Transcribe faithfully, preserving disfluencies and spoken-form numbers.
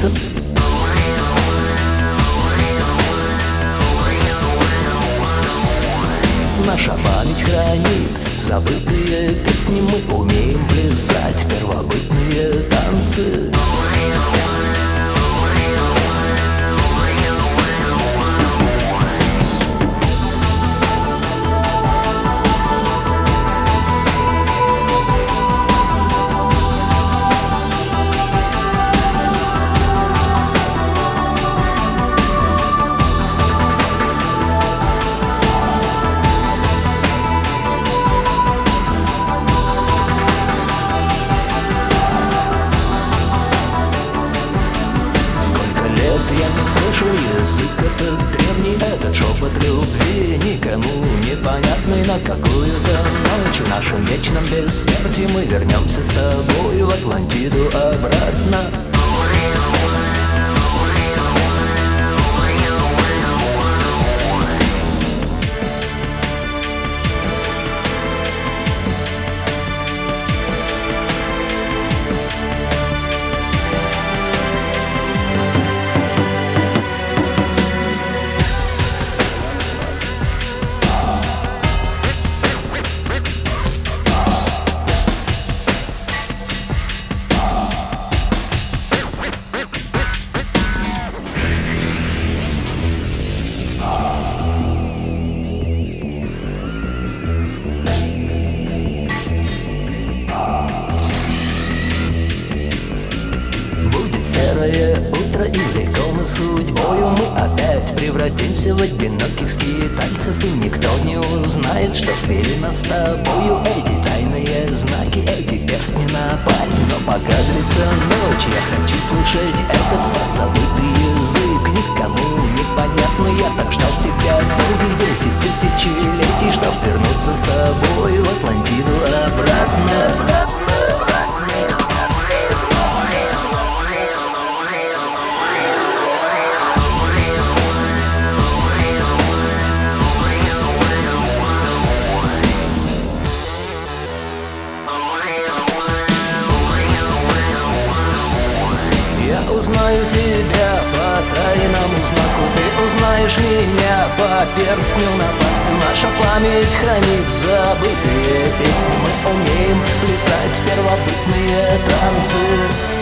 хранится. Наша память хранит забытые песни, мы умеем плясать первобытные танцы. Я не слышал язык этот древний, этот шепот любви, никому непонятный. На какую-то ночь в нашем вечном бессмертии мы вернемся с тобою в Атлантиду обратно. Серое утро и влекомы судьбою мы опять превратимся в одиноких скитальцев, и никто не узнает, что свели нас с тобою эти тайные знаки, эти перстни на пальцах. Пока длится ночь, я хочу слышать этот позабытый язык, никому непонятный. Я так ждал тебя долгих десять тысячелетий, чтоб вернуться с тобою в Атлантиду обратно. Я узнаю тебя по тайному знаку, ты узнаешь меня по перстню на пальце. Наша память хранит забытые песни, мы умеем плясать первобытные танцы.